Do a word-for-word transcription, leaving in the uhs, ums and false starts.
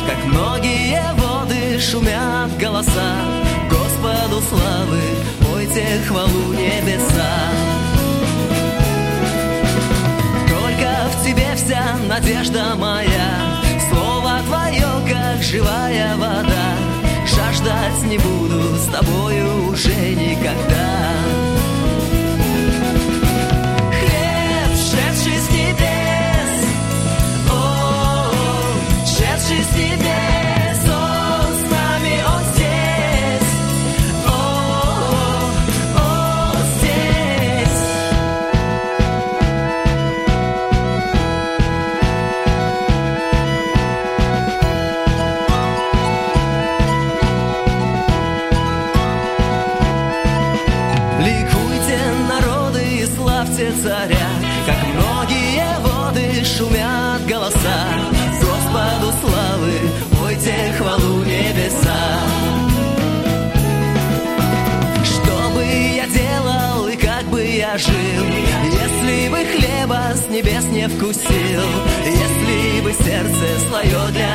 как многие воды шумят голоса. Господу славы, пойте хвалу небеса. Только в Тебе вся надежда моя, Слово Твое, как живая вода. Жаждать не буду с Тобою уже никогда. Хлеб, шедший с небес, о, шедший с небес, Он с нами, Он здесь, о, о, здесь. Ликуйте, народы, и славьте царя, как многие воды шумят голоса. Господу славы, пойте хвалу небеса. Что бы я делал и как бы я жил, если бы хлеба с небес не вкусил, если бы сердце свое для